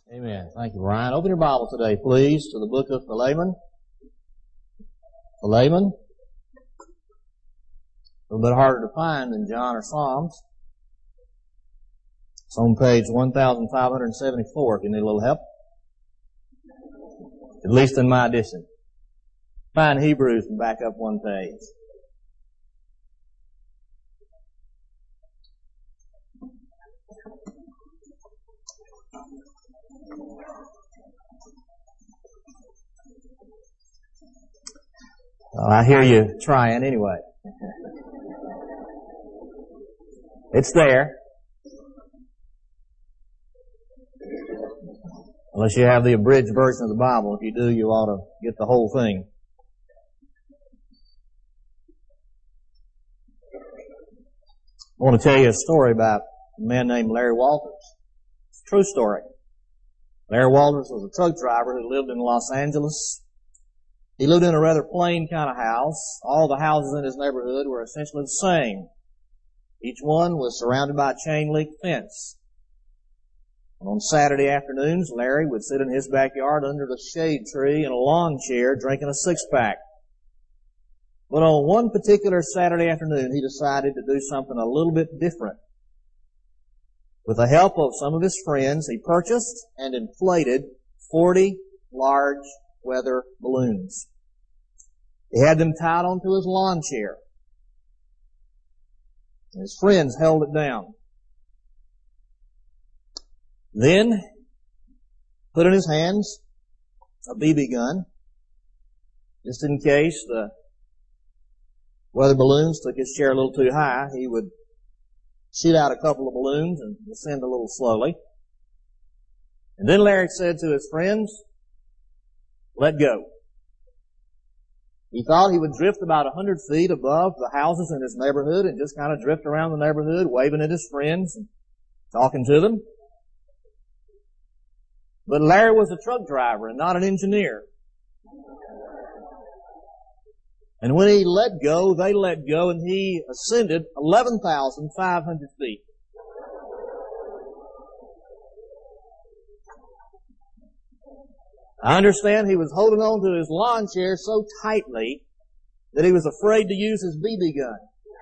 Amen. Thank you, Brian. Open your Bible today, please, to the book of Philemon. Philemon. A little bit harder to find than John or Psalms. It's on page 1574 if you need a little help. At least in my edition. Find Hebrews and back up one page. Well, I hear you trying anyway. It's there. Unless you have the abridged version of the Bible. If you do, you ought to get the whole thing. I want to tell you a story about a man named Larry Walters. It's a true story. Larry Walters was a truck driver who lived in Los Angeles. He lived in a rather plain kind of house. All the houses in his neighborhood were essentially the same. Each one was surrounded by a chain link fence. And on Saturday afternoons, Larry would sit in his backyard under the shade tree in a lawn chair drinking a six-pack. But on one particular Saturday afternoon, he decided to do something a little bit different. With the help of some of his friends, he purchased and inflated 40 large weather balloons. He had them tied onto his lawn chair. His friends held it down. Then, put in his hands a BB gun, just in case the weather balloons took his chair a little too high. He would shoot out a couple of balloons and descend a little slowly. And then Larry said to his friends, "Let go." He thought he would drift about 100 feet above the houses in his neighborhood and just kind of drift around the neighborhood, waving at his friends and talking to them. But Larry was a truck driver and not an engineer. And when he let go, they let go, and he ascended 11,500 feet. I understand he was holding on to his lawn chair so tightly that he was afraid to use his BB gun.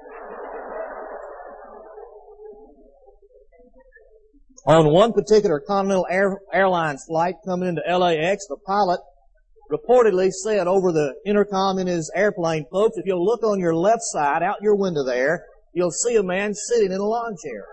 On one particular Continental Airlines flight coming into LAX, the pilot reportedly said over the intercom in his airplane, "Folks, if you'll look on your left side, out your window there, you'll see a man sitting in a lawn chair."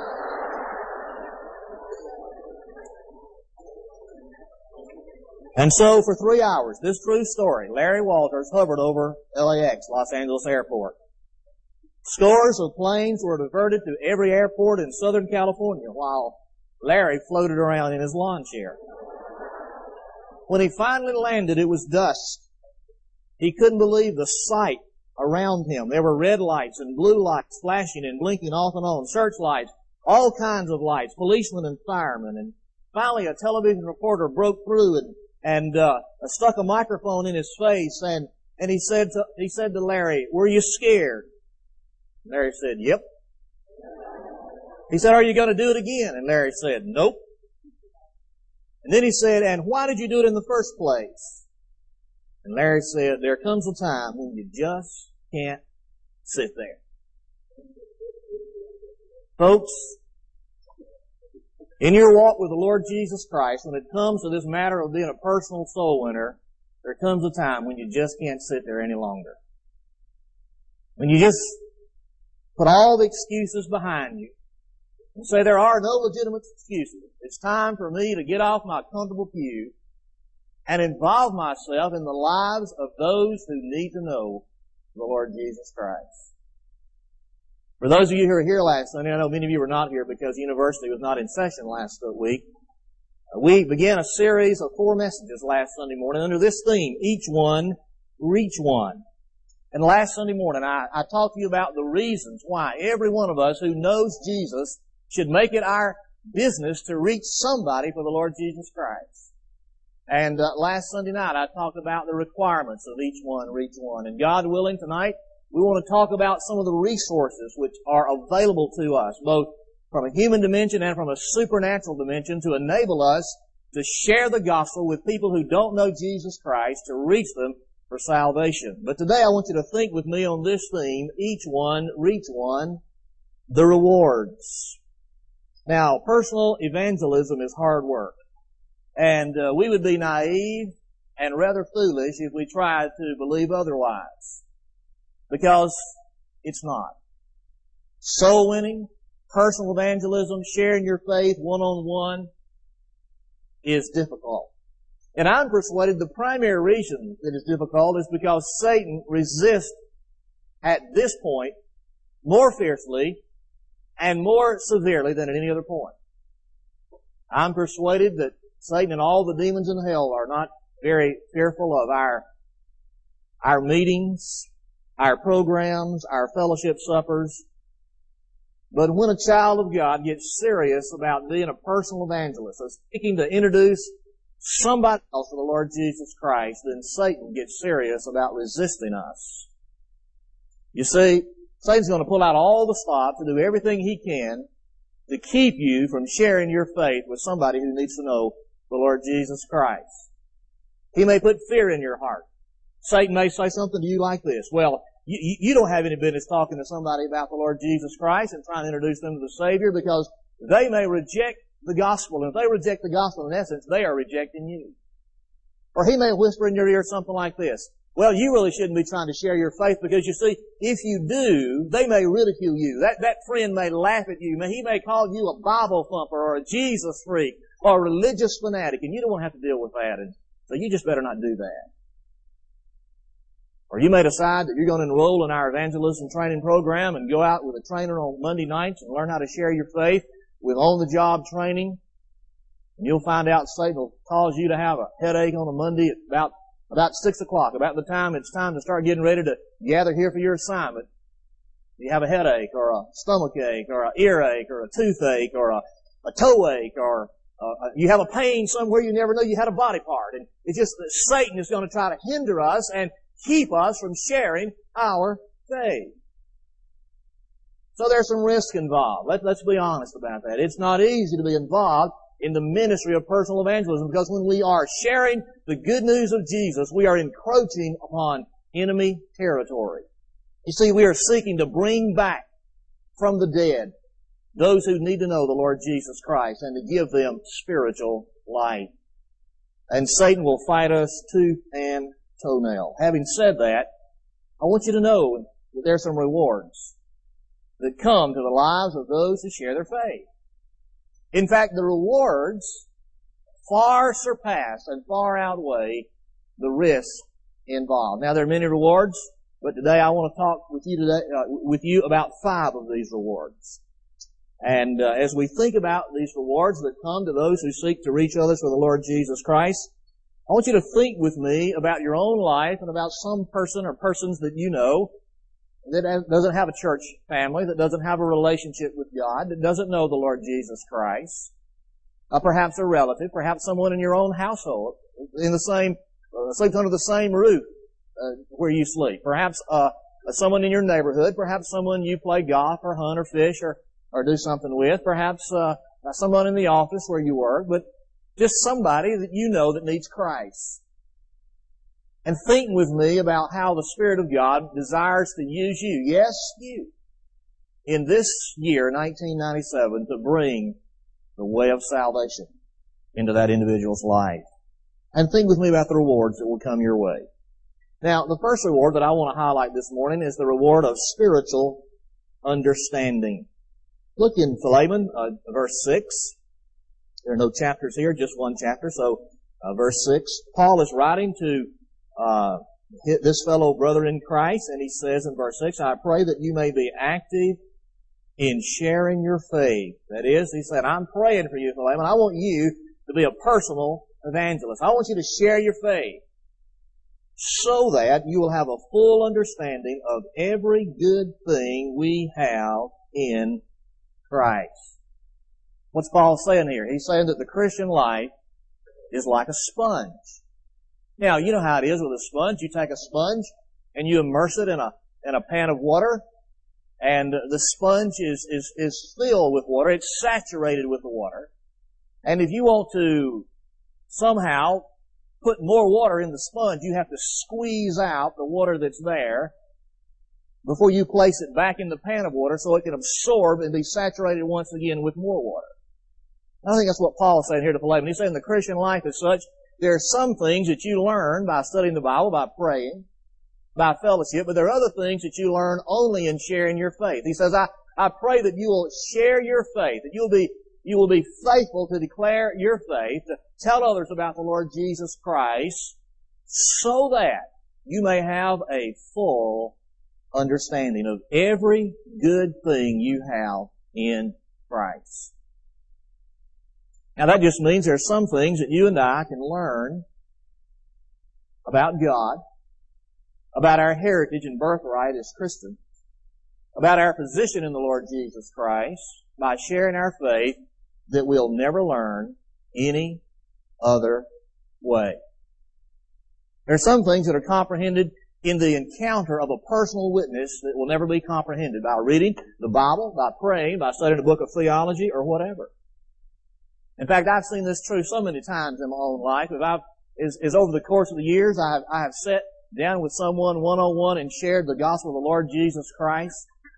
And so for 3 hours, this true story, Larry Walters hovered over LAX, Los Angeles Airport. Scores of planes were diverted to every airport in Southern California while Larry floated around in his lawn chair. When he finally landed, it was dusk. He couldn't believe the sight around him. There were red lights and blue lights flashing and blinking off and on, searchlights, all kinds of lights, policemen and firemen. And finally a television reporter broke through and stuck a microphone in his face and he said to Larry, "Were you scared?" Larry said, "Yep." He said, "Are you going to do it again?" And Larry said, "Nope." And then he said, "And why did you do it in the first place?" And Larry said, "There comes a time when you just can't sit there." Folks, in your walk with the Lord Jesus Christ, when it comes to this matter of being a personal soul winner, there comes a time when you just can't sit there any longer. When you just put all the excuses behind you and say there are no legitimate excuses. It's time for me to get off my comfortable pew and involve myself in the lives of those who need to know the Lord Jesus Christ. For those of you who were here last Sunday, I know many of you were not here because university was not in session last week. We began a series of 4 messages last Sunday morning under this theme, Each One, Reach One. And last Sunday morning, I talked to you about the reasons why every one of us who knows Jesus should make it our business to reach somebody for the Lord Jesus Christ. And last Sunday night, I talked about the requirements of each one, reach one. And God willing, tonight, we want to talk about some of the resources which are available to us, both from a human dimension and from a supernatural dimension, to enable us to share the gospel with people who don't know Jesus Christ, to reach them for salvation. But today I want you to think with me on this theme, each one, reach one, the rewards. Now, personal evangelism is hard work. And we would be naive and rather foolish if we tried to believe otherwise. Because it's not. Soul winning, personal evangelism, sharing your faith one-on-one is difficult. And I'm persuaded the primary reason that it's difficult is because Satan resists at this point more fiercely and more severely than at any other point. I'm persuaded that Satan and all the demons in hell are not very fearful of our meetings, our programs, our fellowship suppers. But when a child of God gets serious about being a personal evangelist, or seeking to introduce somebody else to the Lord Jesus Christ, then Satan gets serious about resisting us. You see, Satan's going to pull out all the stops to do everything he can to keep you from sharing your faith with somebody who needs to know the Lord Jesus Christ. He may put fear in your heart. Satan may say something to you like this: well, you don't have any business talking to somebody about the Lord Jesus Christ and trying to introduce them to the Savior, because they may reject the gospel. And if they reject the gospel, in essence, they are rejecting you. Or he may whisper in your ear something like this: well, you really shouldn't be trying to share your faith, because you see, if you do, they may ridicule you. That friend may laugh at you. He may call you a Bible thumper or a Jesus freak or a religious fanatic, and you don't want to have to deal with that. And so you just better not do that. Or you may decide that you're going to enroll in our evangelism training program and go out with a trainer on Monday nights and learn how to share your faith with on-the-job training. And you'll find out Satan will cause you to have a headache on a Monday at about 6 o'clock, about the time it's time to start getting ready to gather here for your assignment. You have a headache or a stomach ache or an earache or a toothache or a toe ache, or you have a pain somewhere you never know you had a body part. And it's just that Satan is going to try to hinder us and keep us from sharing our faith. So there's some risk involved. Let's be honest about that. It's not easy to be involved in the ministry of personal evangelism, because when we are sharing the good news of Jesus, we are encroaching upon enemy territory. You see, we are seeking to bring back from the dead those who need to know the Lord Jesus Christ and to give them spiritual life. And Satan will fight us tooth and toenail. Having said that, I want you to know that there are some rewards that come to the lives of those who share their faith. In fact, the rewards far surpass and far outweigh the risk involved. Now, there are many rewards, but today I want to talk with you about 5 of these rewards. And as we think about these rewards that come to those who seek to reach others for the Lord Jesus Christ, I want you to think with me about your own life and about some person or persons that you know that doesn't have a church family, that doesn't have a relationship with God, that doesn't know the Lord Jesus Christ. Perhaps a relative, perhaps someone in your own household, in the same, sleeps under the same roof where you sleep. Perhaps someone in your neighborhood, perhaps someone you play golf or hunt or fish or do something with, perhaps someone in the office where you work, but just somebody that you know that needs Christ. And think with me about how the Spirit of God desires to use you, yes, you, in this year, 1997, to bring the way of salvation into that individual's life. And think with me about the rewards that will come your way. Now, the first reward that I want to highlight this morning is the reward of spiritual understanding. Look in Philemon, verse 6. There are no chapters here, just one chapter. So, verse 6, Paul is writing to this fellow brother in Christ, and he says in verse 6, I pray that you may be active in sharing your faith. That is, he said, I'm praying for you, Philemon. I want you to be a personal evangelist. I want you to share your faith so that you will have a full understanding of every good thing we have in Christ. What's Paul saying here? He's saying that the Christian life is like a sponge. Now, you know how it is with a sponge. You take a sponge and you immerse it in a pan of water, and the sponge is filled with water. It's saturated with the water. And if you want to somehow put more water in the sponge. You have to squeeze out the water that's there before you place it back in the pan of water so it can absorb and be saturated once again with more water. I think that's what Paul is saying here to Philemon. He's saying the Christian life is such, there are some things that you learn by studying the Bible, by praying, by fellowship, but there are other things that you learn only in sharing your faith. He says, I pray that you will share your faith, that you will be faithful to declare your faith, to tell others about the Lord Jesus Christ, so that you may have a full understanding of every good thing you have in Christ. Now that just means there are some things that you and I can learn about God, about our heritage and birthright as Christians, about our position in the Lord Jesus Christ, by sharing our faith that we'll never learn any other way. There are some things that are comprehended in the encounter of a personal witness that will never be comprehended by reading the Bible, by praying, by studying a book of theology, or whatever. In fact, I've seen this true so many times in my own life. As over the course of the years, I have sat down with someone one-on-one and shared the gospel of the Lord Jesus Christ.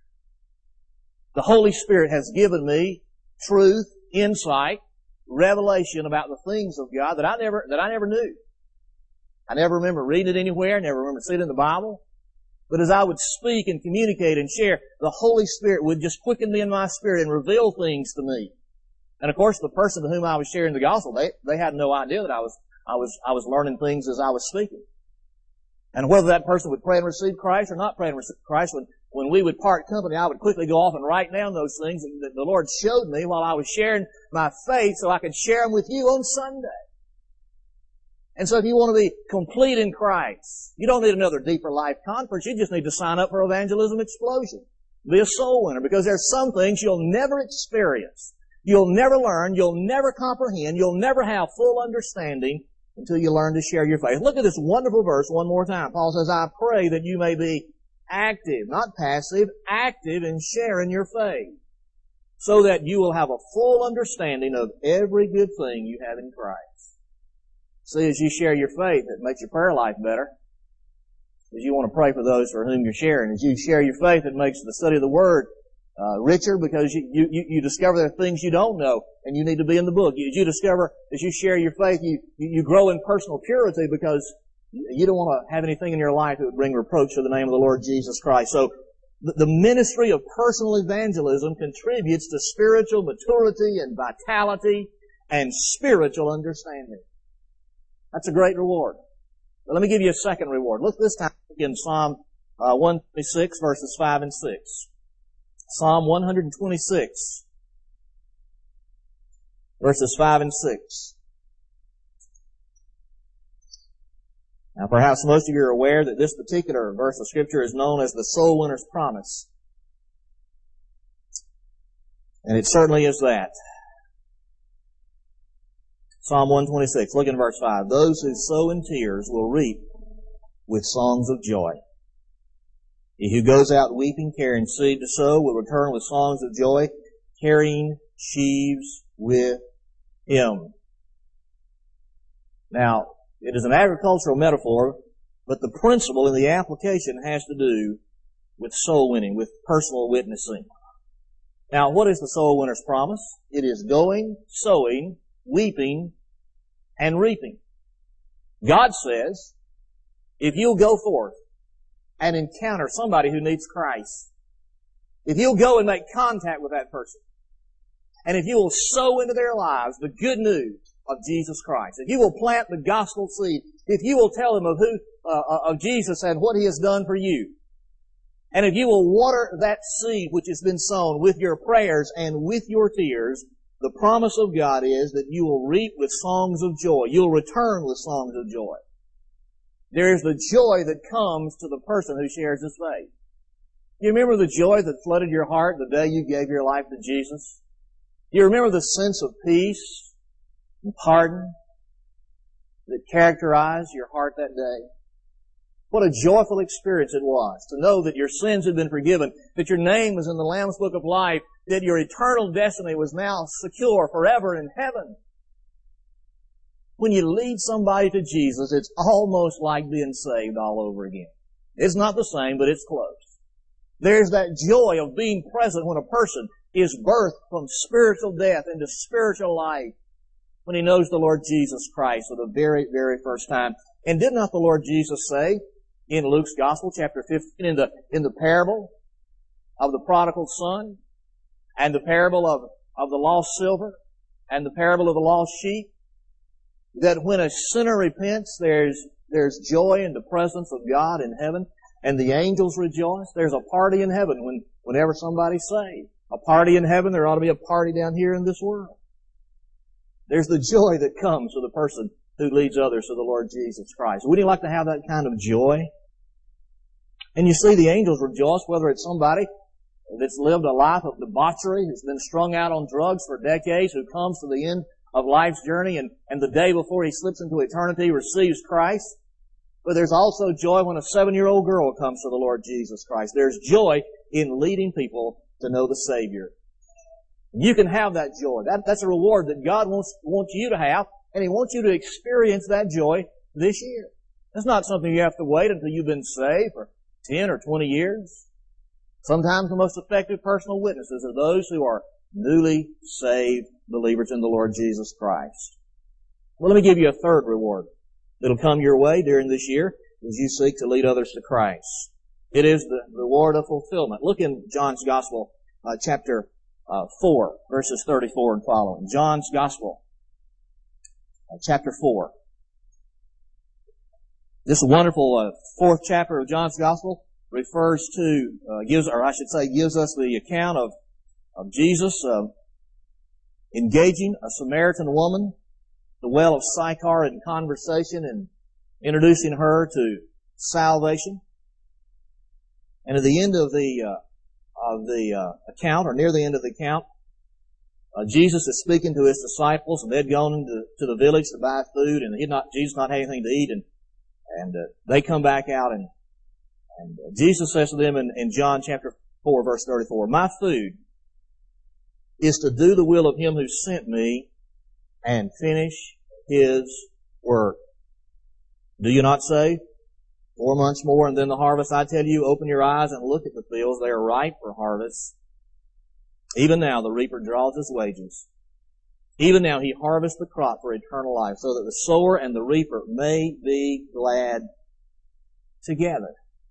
The Holy Spirit has given me truth, insight, revelation about the things of God that I never knew. I never remember reading it anywhere, never remember seeing it in the Bible. But as I would speak and communicate and share, the Holy Spirit would just quicken me in my spirit and reveal things to me. And of course, the person to whom I was sharing the gospel, they had no idea that I was learning things as I was speaking. And whether that person would pray and receive Christ or not pray and receive Christ, when we would part company, I would quickly go off and write down those things that the Lord showed me while I was sharing my faith so I could share them with you on Sunday. And so if you want to be complete in Christ, you don't need another Deeper Life conference. You just need to sign up for Evangelism Explosion. Be a soul winner, because there's some things you'll never experience. You'll never learn, you'll never comprehend, you'll never have full understanding until you learn to share your faith. Look at this wonderful verse one more time. Paul says, I pray that you may be active, not passive, active in sharing your faith, so that you will have a full understanding of every good thing you have in Christ. See, as you share your faith, it makes your prayer life better. As you want to pray for those for whom you're sharing. As you share your faith, it makes the study of the Word richer, because you discover there are things you don't know and you need to be in the book. You discover, as you share your faith, you grow in personal purity, because you don't want to have anything in your life that would bring reproach to the name of the Lord Jesus Christ. So the ministry of personal evangelism contributes to spiritual maturity and vitality and spiritual understanding. That's a great reward. But let me give you a second reward. Look this time in Psalm 126, verses 5 and 6. Psalm 126, verses 5 and 6. Now perhaps most of you are aware that this particular verse of Scripture is known as the soul winner's promise. And it certainly is that. Psalm 126, look in verse 5. Those who sow in tears will reap with songs of joy. He who goes out weeping, carrying seed to sow, will return with songs of joy, carrying sheaves with him. Now, it is an agricultural metaphor, but the principle in the application has to do with soul winning, with personal witnessing. Now, what is the soul winner's promise? It is going, sowing, weeping, and reaping. God says, if you'll go forth and encounter somebody who needs Christ, if you'll go and make contact with that person, and if you will sow into their lives the good news of Jesus Christ, if you will plant the gospel seed, if you will tell them of Jesus and what He has done for you, and if you will water that seed which has been sown with your prayers and with your tears, the promise of God is that you will reap with songs of joy. You'll return with songs of joy. There is the joy that comes to the person who shares his faith. You remember the joy that flooded your heart the day you gave your life to Jesus? You remember the sense of peace and pardon that characterized your heart that day? What a joyful experience it was to know that your sins had been forgiven, that your name was in the Lamb's Book of Life, that your eternal destiny was now secure forever in heaven. when you lead somebody to Jesus, it's almost like being saved all over again. It's not the same, but it's close. There's that joy of being present when a person is birthed from spiritual death into spiritual life, when he knows the Lord Jesus Christ for the very, very first time. And did not the Lord Jesus say in Luke's Gospel, chapter 15, in the parable of the prodigal son, and the parable of the lost silver, and the parable of the lost sheep, that when a sinner repents, there's joy in the presence of God in heaven, and the angels rejoice. There's a party in heaven whenever somebody's saved. A party in heaven, there ought to be a party down here in this world. There's the joy that comes to the person who leads others to the Lord Jesus Christ. Wouldn't you like to have that kind of joy? And you see the angels rejoice, whether it's somebody that's lived a life of debauchery, who's been strung out on drugs for decades, who comes to the end of life's journey and the day before he slips into eternity receives Christ. But there's also joy when a 7-year-old girl comes to the Lord Jesus Christ. There's joy in leading people to know the Savior. You can have that joy. That's a reward that God wants you to have, and He wants you to experience that joy this year. It's not something you have to wait until you've been saved for 10 or 20 years. Sometimes the most effective personal witnesses are those who are newly saved believers in the Lord Jesus Christ. Well, let me give you a third reward that'll come your way during this year as you seek to lead others to Christ. It is the reward of fulfillment. Look in John's Gospel, chapter 4, verses 34 and following. John's Gospel, chapter 4. This wonderful fourth chapter of John's Gospel refers to, gives us the account of Jesus engaging a Samaritan woman, the well of Sychar, in conversation and introducing her to salvation. And at the end of the account, or near the end of the account, Jesus is speaking to His disciples, and they'd gone to the village to buy food, and Jesus not had anything to eat, and they come back out, and Jesus says to them in John chapter 4, verse 34, "My food is to do the will of Him who sent me and finish His work. Do you not say, 4 months more and then the harvest? I tell you, open your eyes and look at the fields. They are ripe for harvest. Even now the reaper draws his wages. Even now He harvests the crop for eternal life, so that the sower and the reaper may be glad together."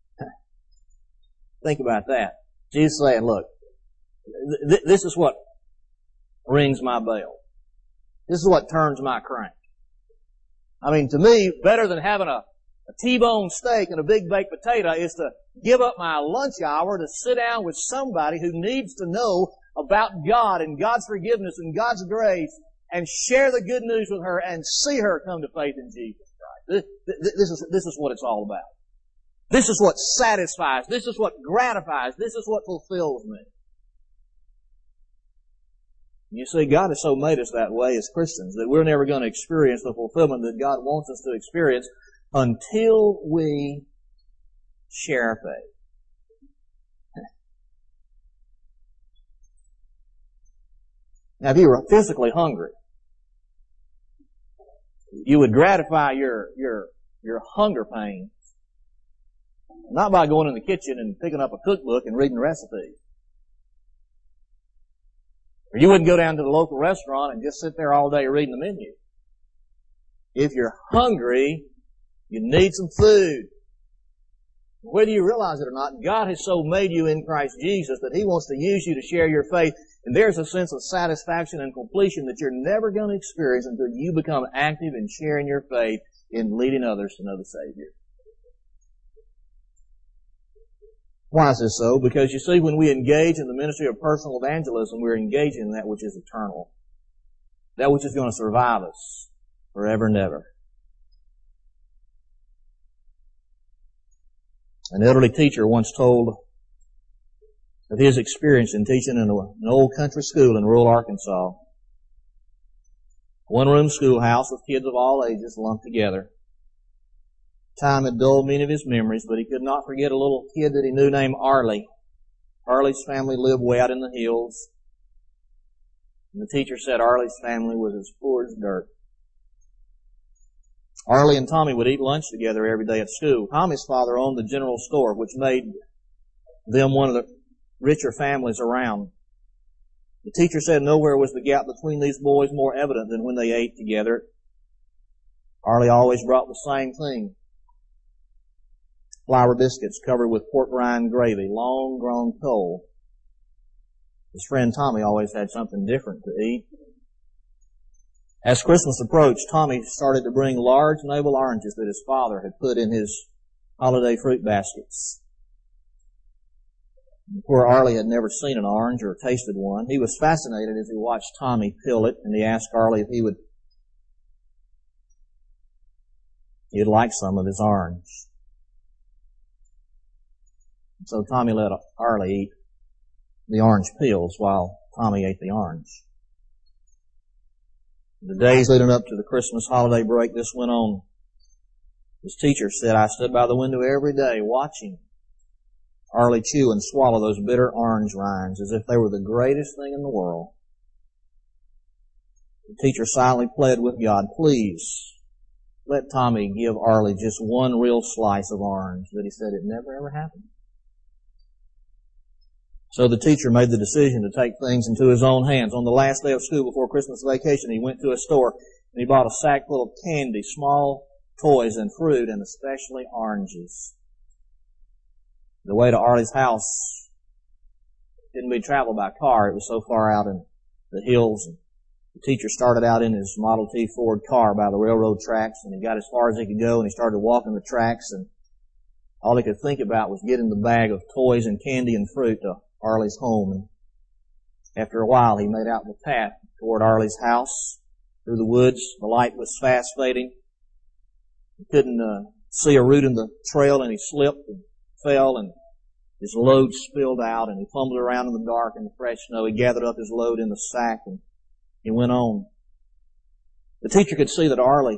Think about that. Jesus saying, look, this is what rings my bell. This is what turns my crank. I mean, to me, better than having a T-bone steak and a big baked potato is to give up my lunch hour to sit down with somebody who needs to know about God and God's forgiveness and God's grace, and share the good news with her and see her come to faith in Jesus Christ. This is what it's all about. This is what satisfies. This is what gratifies. This is what fulfills me. You see, God has so made us that way as Christians that we're never going to experience the fulfillment that God wants us to experience until we share our faith. Now, if you were physically hungry, you would gratify your hunger pains not by going in the kitchen and picking up a cookbook and reading recipes. Or you wouldn't go down to the local restaurant and just sit there all day reading the menu. If you're hungry, you need some food. Whether you realize it or not, God has so made you in Christ Jesus that He wants to use you to share your faith. And there's a sense of satisfaction and completion that you're never going to experience until you become active in sharing your faith in leading others to know the Savior. Why is this so? Because you see, when we engage in the ministry of personal evangelism, we're engaging in that which is eternal. That which is going to survive us forever and ever. An elderly teacher once told of his experience in teaching in an old country school in rural Arkansas. One-room schoolhouse with kids of all ages lumped together. Time had dulled many of his memories, but he could not forget a little kid that he knew named Arlie. Arlie's family lived way out in the hills. And the teacher said Arlie's family was as poor as dirt. Arlie and Tommy would eat lunch together every day at school. Tommy's father owned the general store, which made them one of the richer families around. The teacher said nowhere was the gap between these boys more evident than when they ate together. Arlie always brought the same thing. Flour biscuits covered with pork rind gravy, long grown coal. His friend Tommy always had something different to eat. As Christmas approached, Tommy started to bring large navel oranges that his father had put in his holiday fruit baskets. Poor Arlie had never seen an orange or tasted one. He was fascinated as he watched Tommy peel it, and he asked Arlie if he'd like some of his orange. So Tommy let Arlie eat the orange peels while Tommy ate the orange. The days leading up to the Christmas holiday break, this went on. His teacher said, I stood by the window every day watching Arlie chew and swallow those bitter orange rinds as if they were the greatest thing in the world. The teacher silently pled with God, please, let Tommy give Arlie just one real slice of orange. But he said it never ever happened. So the teacher made the decision to take things into his own hands. On the last day of school before Christmas vacation, he went to a store and he bought a sack full of candy, small toys and fruit, and especially oranges. The way to Arlie's house didn't be traveled by car. It was so far out in the hills. And the teacher started out in his Model T Ford car by the railroad tracks, and he got as far as he could go, and he started walking the tracks, and all he could think about was getting the bag of toys and candy and fruit to Arlie's home. And after a while, he made out the path toward Arlie's house through the woods. The light was fast fading. He couldn't see a root in the trail, and he slipped and fell, and his load spilled out, and he fumbled around in the dark in the fresh snow. He gathered up his load in the sack, and he went on. The teacher could see that Arlie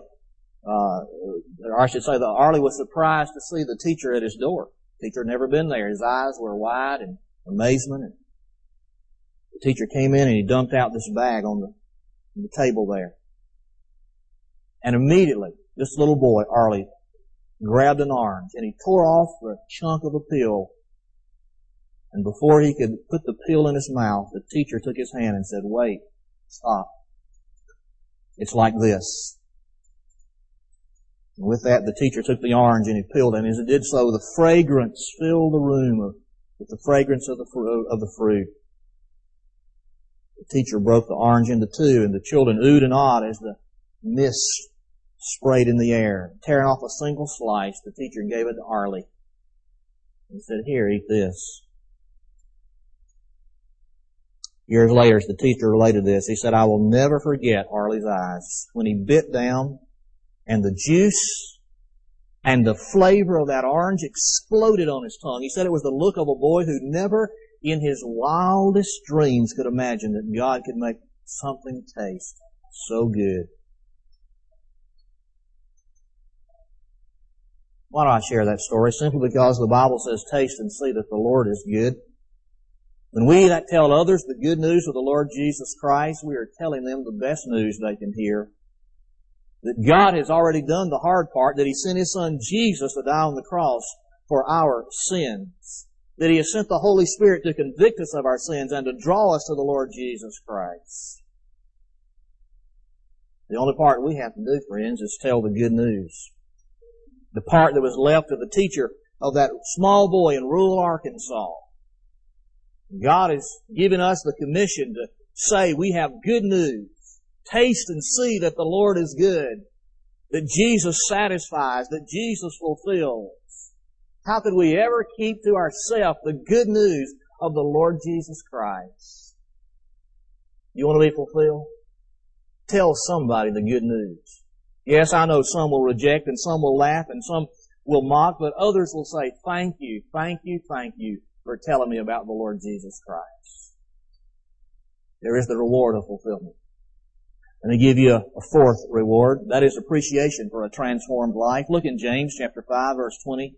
was surprised to see the teacher at his door. The teacher had never been there. His eyes were wide in amazement. And the teacher came in and he dumped out this bag on the table there. And immediately, this little boy, Arlie, grabbed an orange and he tore off a chunk of a peel. And before he could put the peel in his mouth, the teacher took his hand and said, wait, stop. It's like this. And with that, the teacher took the orange and he peeled it. And as it did so, the fragrance filled the room with the fragrance of the fruit. The teacher broke the orange into two, and the children oohed and awed as the mist sprayed in the air. Tearing off a single slice, the teacher gave it to Arlie. He said, here, eat this. Years later, the teacher related this. He said, I will never forget Arlie's eyes when he bit down and the juice and the flavor of that orange exploded on his tongue. He said it was the look of a boy who never in his wildest dreams could imagine that God could make something taste so good. Why do I share that story? Simply because the Bible says, taste and see that the Lord is good. When we that tell others the good news of the Lord Jesus Christ, we are telling them the best news they can hear. That God has already done the hard part, that He sent His Son Jesus to die on the cross for our sins. That He has sent the Holy Spirit to convict us of our sins and to draw us to the Lord Jesus Christ. The only part we have to do, friends, is tell the good news. The part that was left to the teacher of that small boy in rural Arkansas. God has given us the commission to say we have good news. Taste and see that the Lord is good. That Jesus satisfies. That Jesus fulfills. How could we ever keep to ourselves the good news of the Lord Jesus Christ? You want to be fulfilled? Tell somebody the good news. Yes, I know some will reject and some will laugh and some will mock, but others will say, thank you, thank you, thank you for telling me about the Lord Jesus Christ. There is the reward of fulfillment. Let me give you a fourth reward. That is appreciation for a transformed life. Look in James chapter 5, verse 20.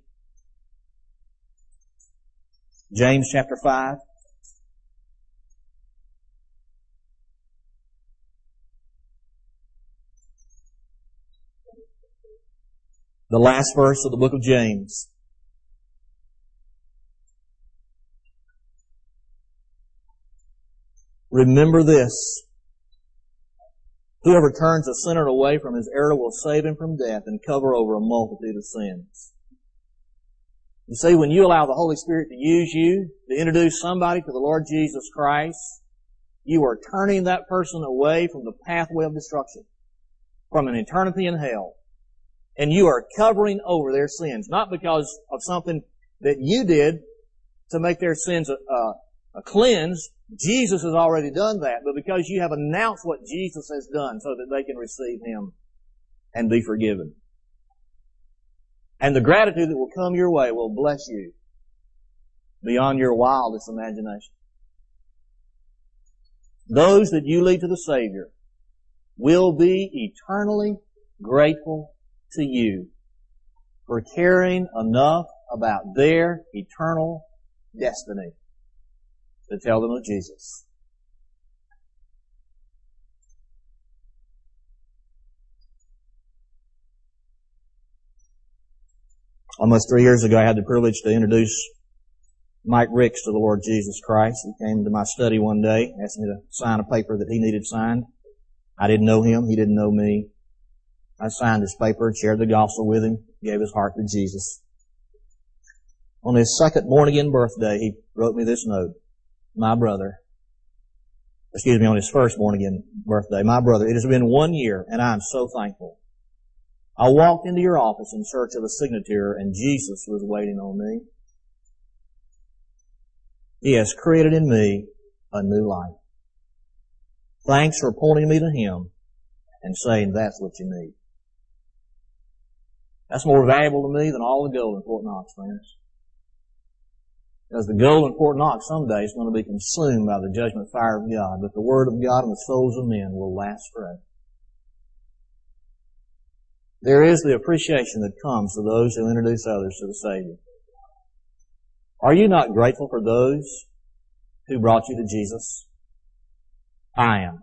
James chapter 5. The last verse of the book of James. Remember this. Whoever turns a sinner away from his error will save him from death and cover over a multitude of sins. You see, when you allow the Holy Spirit to use you to introduce somebody to the Lord Jesus Christ, you are turning that person away from the pathway of destruction, from an eternity in hell. And you are covering over their sins, not because of something that you did to make their sins cleansed. Jesus has already done that, but because you have announced what Jesus has done so that they can receive Him and be forgiven. And the gratitude that will come your way will bless you beyond your wildest imagination. Those that you lead to the Savior will be eternally grateful to you for caring enough about their eternal destiny to tell them of Jesus. Almost 3 years ago, I had the privilege to introduce Mike Ricks to the Lord Jesus Christ. He came to my study one day, asked me to sign a paper that he needed signed. I didn't know him. He didn't know me. I signed his paper, shared the gospel with him, gave his heart to Jesus. On his second born-again birthday, he wrote me this note. On his first born-again birthday. My brother, it has been 1 year, and I am so thankful. I walked into your office in search of a signature, and Jesus was waiting on me. He has created in me a new life. Thanks for pointing me to Him and saying that's what you need. That's more valuable to me than all the gold in Fort Knox, friends. Because the gold in Fort Knox someday is going to be consumed by the judgment fire of God, but the Word of God and the souls of men will last forever. There is the appreciation that comes to those who introduce others to the Savior. Are you not grateful for those who brought you to Jesus? I am.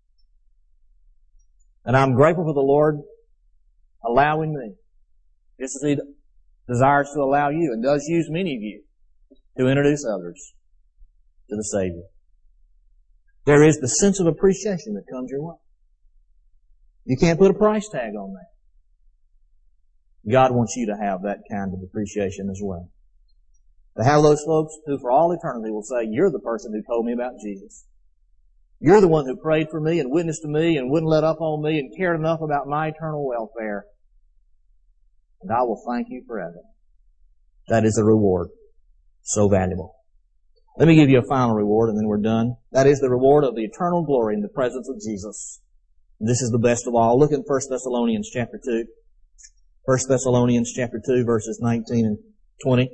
And I'm grateful for the Lord allowing me, just as He desires to allow you and does use many of you to introduce others to the Savior. There is the sense of appreciation that comes your way. You can't put a price tag on that. God wants you to have that kind of appreciation as well. To have those folks who for all eternity will say, you're the person who told me about Jesus. You're the one who prayed for me and witnessed to me and wouldn't let up on me and cared enough about my eternal welfare. And I will thank you forever. That is a reward. So valuable. Let me give you a final reward and then we're done. That is the reward of the eternal glory in the presence of Jesus. This is the best of all. Look in 1 Thessalonians chapter 2. 1 Thessalonians chapter 2 verses 19 and 20.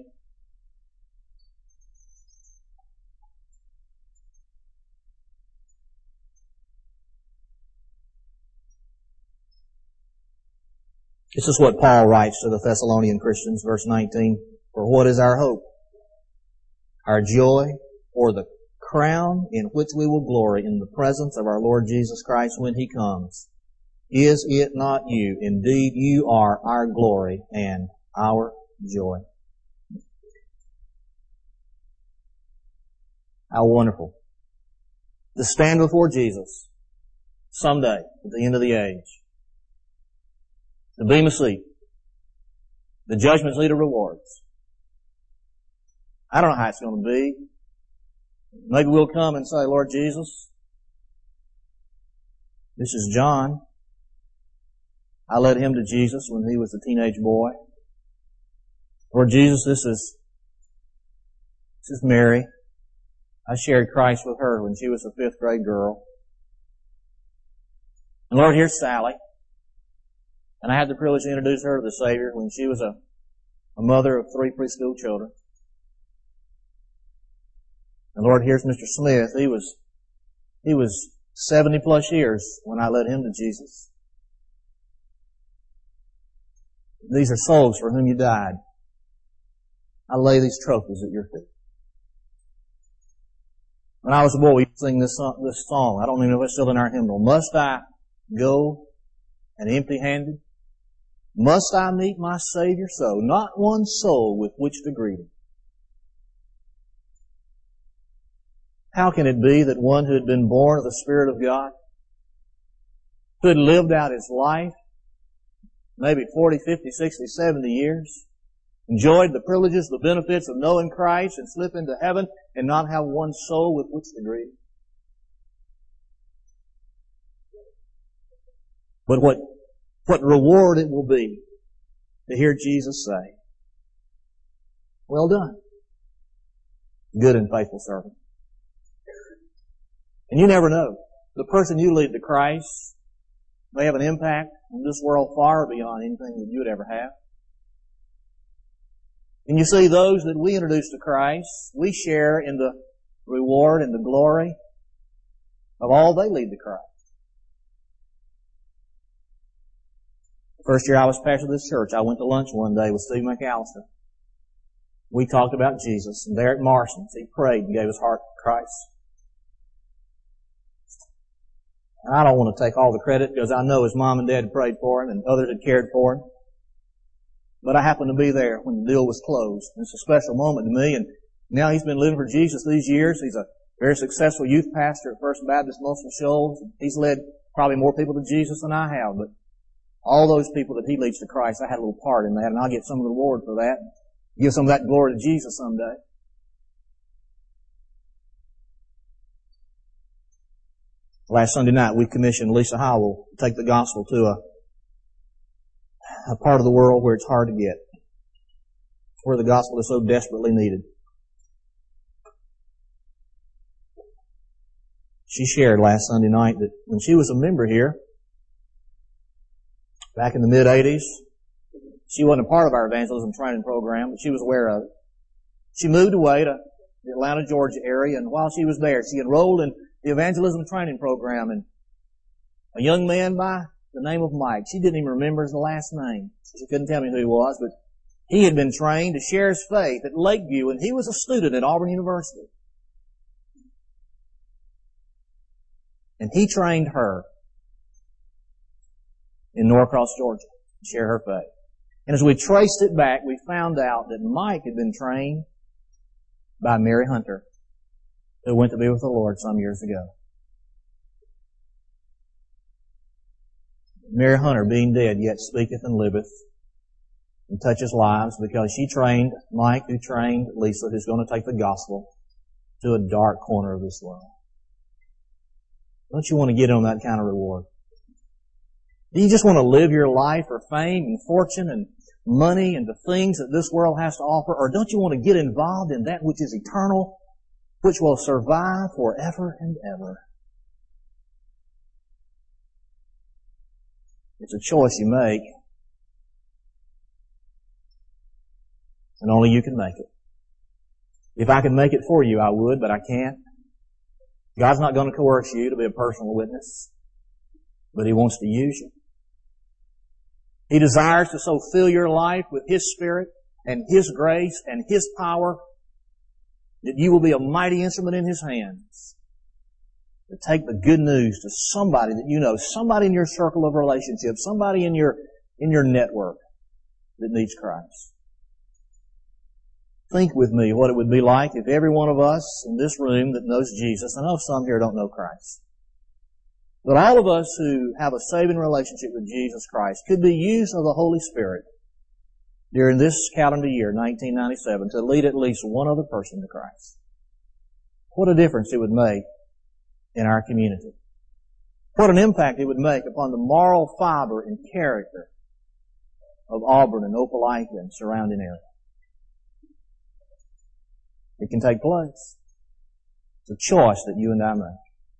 This is what Paul writes to the Thessalonian Christians, verse 19. For what is our hope? Our joy, or the crown in which we will glory in the presence of our Lord Jesus Christ when He comes. Is it not you? Indeed, you are our glory and our joy. How wonderful. To stand before Jesus someday at the end of the age. The Bema Seat. The judgment seat of rewards. I don't know how it's going to be. Maybe we'll come and say, Lord Jesus, this is John. I led him to Jesus when he was a teenage boy. Lord Jesus, this is Mary. I shared Christ with her when she was a 5th grade girl. And Lord, here's Sally. And I had the privilege to introduce her to the Savior when she was a mother of 3 preschool children. And Lord, here's Mr. Smith. He was 70 plus years when I led him to Jesus. These are souls for whom you died. I lay these trophies at your feet. When I was a boy, we used to sing this song. I don't even know if it's still in our hymnal. Must I go and empty-handed? must I meet my Savior so? Not one soul with which to greet Him. How can it be that one who had been born of the Spirit of God, who had lived out his life, maybe 40, 50, 60, 70 years, enjoyed the privileges, the benefits of knowing Christ and slip into heaven and not have one soul with which to greet Him? But what reward it will be to hear Jesus say, "Well done, good and faithful servant." And you never know. The person you lead to Christ may have an impact in this world far beyond anything that you would ever have. And you see, those that we introduce to Christ, we share in the reward and the glory of all they lead to Christ. The first year I was pastor of this church, I went to lunch one day with Steve McAllister. We talked about Jesus, and there at Marston's, he prayed and gave his heart to Christ. I don't want to take all the credit because I know his mom and dad prayed for him and others had cared for him. But I happened to be there when the deal was closed. It's a special moment to me, and now he's been living for Jesus these years. He's a very successful youth pastor at First Baptist Muscle Shoals. He's led probably more people to Jesus than I have, but all those people that he leads to Christ, I had a little part in that, and I'll get some of the reward for that. Give some of that glory to Jesus someday. Last Sunday night, we commissioned Lisa Howell to take the gospel to a part of the world where it's hard to get, where the gospel is so desperately needed. She shared last Sunday night that when she was a member here, back in the mid-'80s, she wasn't a part of our evangelism training program, but she was aware of it. She moved away to the Atlanta, Georgia area, and while she was there, she enrolled in the evangelism training program, and a young man by the name of Mike, she didn't even remember his last name. She couldn't tell me who he was, but he had been trained to share his faith at Lakeview, and he was a student at Auburn University. And he trained her in Norcross, Georgia, to share her faith. And as we traced it back, we found out that Mike had been trained by Mary Hunter, who went to be with the Lord some years ago. Mary Hunter, being dead, yet speaketh and liveth and touches lives because she trained Mike, who trained Lisa, who's going to take the gospel to a dark corner of this world. Don't you want to get on that kind of reward? Do you just want to live your life for fame and fortune and money and the things that this world has to offer? Or don't you want to get involved in that which is eternal, which will survive forever and ever? It's a choice you make, and only you can make it. If I could make it for you, I would, but I can't. God's not going to coerce you to be a personal witness, but He wants to use you. He desires to so fill your life with His Spirit and His grace and His power that you will be a mighty instrument in His hands to take the good news to somebody that you know, somebody in your circle of relationships, somebody in your network that needs Christ. Think with me what it would be like if every one of us in this room that knows Jesus, I know some here don't know Christ, but all of us who have a saving relationship with Jesus Christ could be used of the Holy Spirit during this calendar year, 1997, to lead at least one other person to Christ. What a difference it would make in our community. What an impact it would make upon the moral fiber and character of Auburn and Opelika and surrounding area. It can take place. It's a choice that you and I make.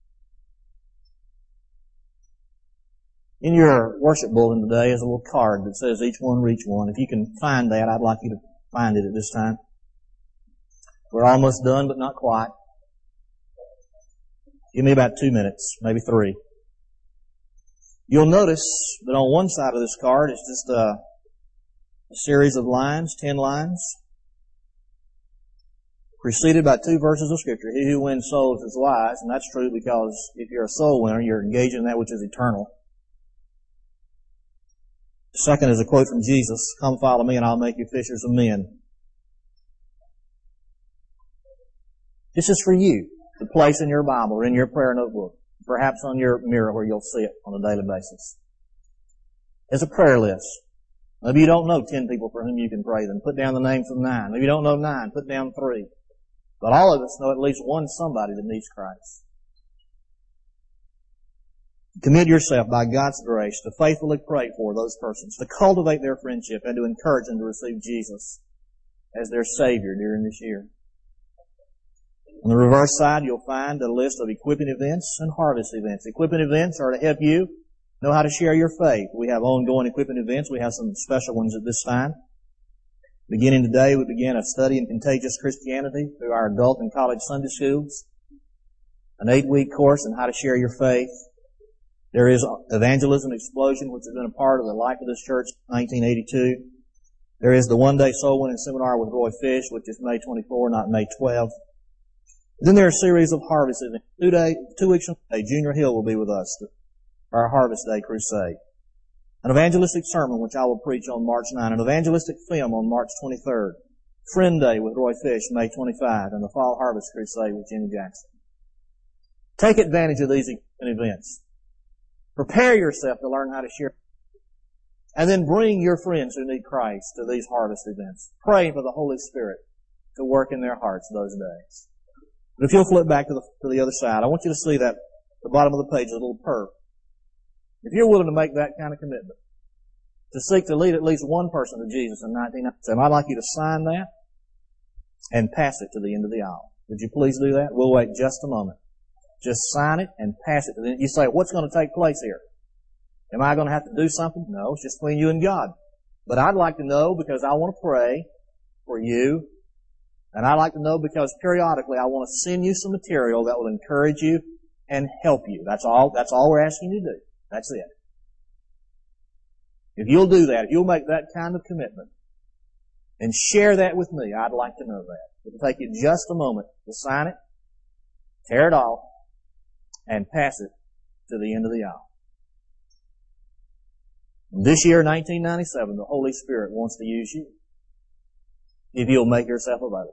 In your worship bulletin today is a little card that says each one reach one. If you can find that, I'd like you to find it at this time. We're almost done, but not quite. Give me about 2 minutes, maybe 3. You'll notice that on one side of this card is just a series of lines, 10 lines, preceded by 2 verses of Scripture. He who wins souls is wise, and that's true because if you're a soul winner, you're engaged in that which is eternal. Second is a quote from Jesus, "Come follow me and I'll make you fishers of men." This is for you to place in your Bible or in your prayer notebook, perhaps on your mirror where you'll see it on a daily basis. As a prayer list. Maybe you don't know 10 people for whom you can pray, then put down the names of 9. Maybe you don't know 9, put down 3. But all of us know at least one somebody that needs Christ. Commit yourself by God's grace to faithfully pray for those persons, to cultivate their friendship, and to encourage them to receive Jesus as their Savior during this year. On the reverse side, you'll find a list of equipping events and harvest events. Equipping events are to help you know how to share your faith. We have ongoing equipping events. We have some special ones at this time. Beginning today, we began a study in contagious Christianity through our adult and college Sunday schools. An 8-week course on how to share your faith. There is Evangelism Explosion, which has been a part of the life of this church since 1982. There is the one-day soul winning seminar with Roy Fish, which is May 24, not May 12. Then there are a series of harvest events. 2 weeks from today, Junior Hill will be with us for our Harvest Day Crusade. An evangelistic sermon, which I will preach on March 9. An evangelistic film on March 23rd. Friend Day with Roy Fish, May 25. And the Fall Harvest Crusade with Jimmy Jackson. Take advantage of these events. Prepare yourself to learn how to share. And then bring your friends who need Christ to these harvest events. Pray for the Holy Spirit to work in their hearts those days. But if you'll flip back to the other side, I want you to see that at the bottom of the page, a little perp. If you're willing to make that kind of commitment, to seek to lead at least one person to Jesus in 1997, I'd like you to sign that and pass it to the end of the aisle. Would you please do that? We'll wait just a moment. Just sign it and pass it to the end. You say, what's going to take place here? Am I going to have to do something? No, it's just between you and God. But I'd like to know because I want to pray for you. And I'd like to know because periodically I want to send you some material that will encourage you and help you. That's all we're asking you to do. That's it. If you'll do that, if you'll make that kind of commitment and share that with me, I'd like to know that. It'll take you just a moment to sign it, tear it off, and pass it to the end of the aisle. This year, 1997, the Holy Spirit wants to use you if you'll make yourself available.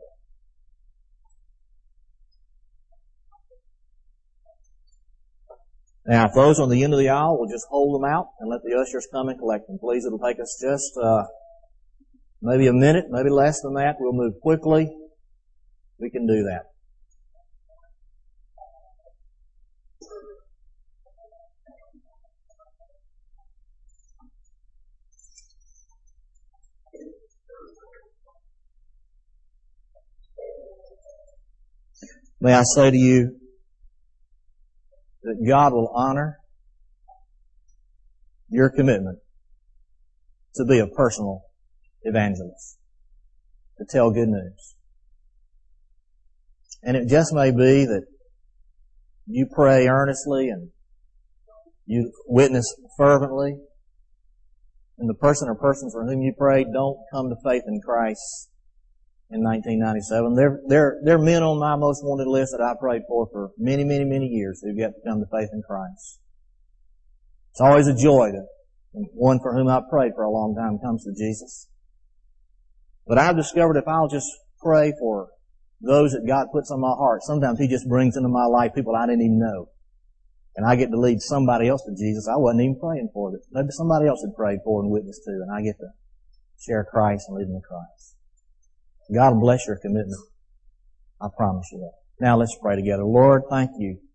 Now, if those on the end of the aisle will just hold them out and let the ushers come and collect them. Please, it'll take us just maybe a minute, maybe less than that. We'll move quickly. We can do that. May I say to you that God will honor your commitment to be a personal evangelist, to tell good news. And it just may be that you pray earnestly and you witness fervently, and the person or persons for whom you pray don't come to faith in Christ in 1997. There are men on my most wanted list that I prayed for many, many, many years who've yet to come to faith in Christ. It's always a joy that one for whom I've prayed for a long time comes to Jesus. But I've discovered if I'll just pray for those that God puts on my heart, sometimes He just brings into my life people I didn't even know. And I get to lead somebody else to Jesus I wasn't even praying for, that maybe somebody else had prayed for and witnessed to, and I get to share Christ and lead them to Christ. God will bless your commitment. I promise you that. Now let's pray together. Lord, thank you